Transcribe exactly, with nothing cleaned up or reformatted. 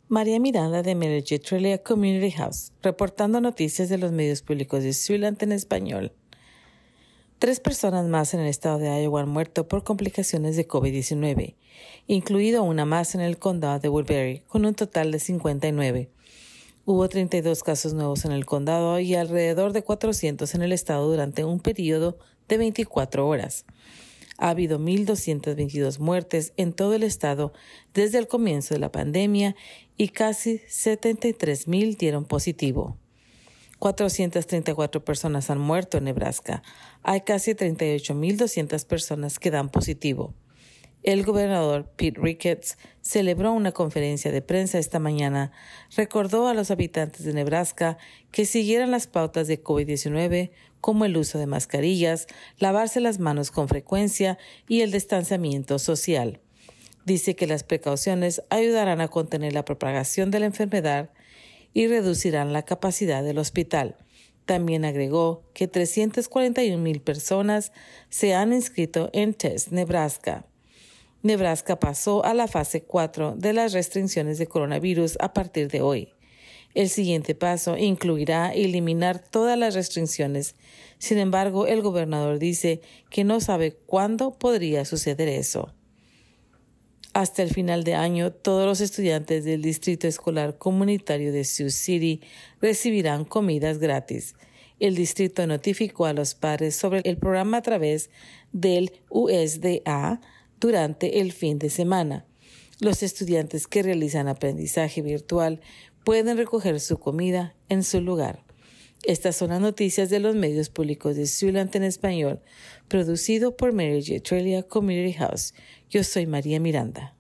María Miranda de Mereje Tralia Community House, reportando noticias de los medios públicos de Siouxland en español. Tres personas más en el estado de Iowa han muerto por complicaciones de COVID diecinueve, incluido una más en el condado de Woodbury, con un total de cincuenta y nueve. Hubo treinta y dos casos nuevos en el condado y alrededor de cuatrocientos en el estado durante un periodo de veinticuatro horas. Ha habido mil doscientas veintidós muertes en todo el estado desde el comienzo de la pandemia y casi setenta y tres mil dieron positivo. cuatrocientas treinta y cuatro personas han muerto en Nebraska. Hay casi treinta y ocho mil doscientas personas que dan positivo. El gobernador Pete Ricketts celebró una conferencia de prensa esta mañana. Recordó a los habitantes de Nebraska que siguieran las pautas de COVID diecinueve, como el uso de mascarillas, lavarse las manos con frecuencia y el distanciamiento social. Dice que las precauciones ayudarán a contener la propagación de la enfermedad y reducirán la capacidad del hospital. También agregó que trescientas cuarenta y una mil personas se han inscrito en Test Nebraska. Nebraska pasó a la fase cuatro de las restricciones de coronavirus a partir de hoy. El siguiente paso incluirá eliminar todas las restricciones. Sin embargo, el gobernador dice que no sabe cuándo podría suceder eso. Hasta el final de año, todos los estudiantes del Distrito Escolar Comunitario de Sioux City recibirán comidas gratis. El distrito notificó a los padres sobre el programa a través del U S D A durante el fin de semana. Los estudiantes que realizan aprendizaje virtual pueden recoger su comida en su lugar. Estas son las noticias de los medios públicos de Siouxland en español, producido por Mereje Tralia Community House. Yo soy María Miranda.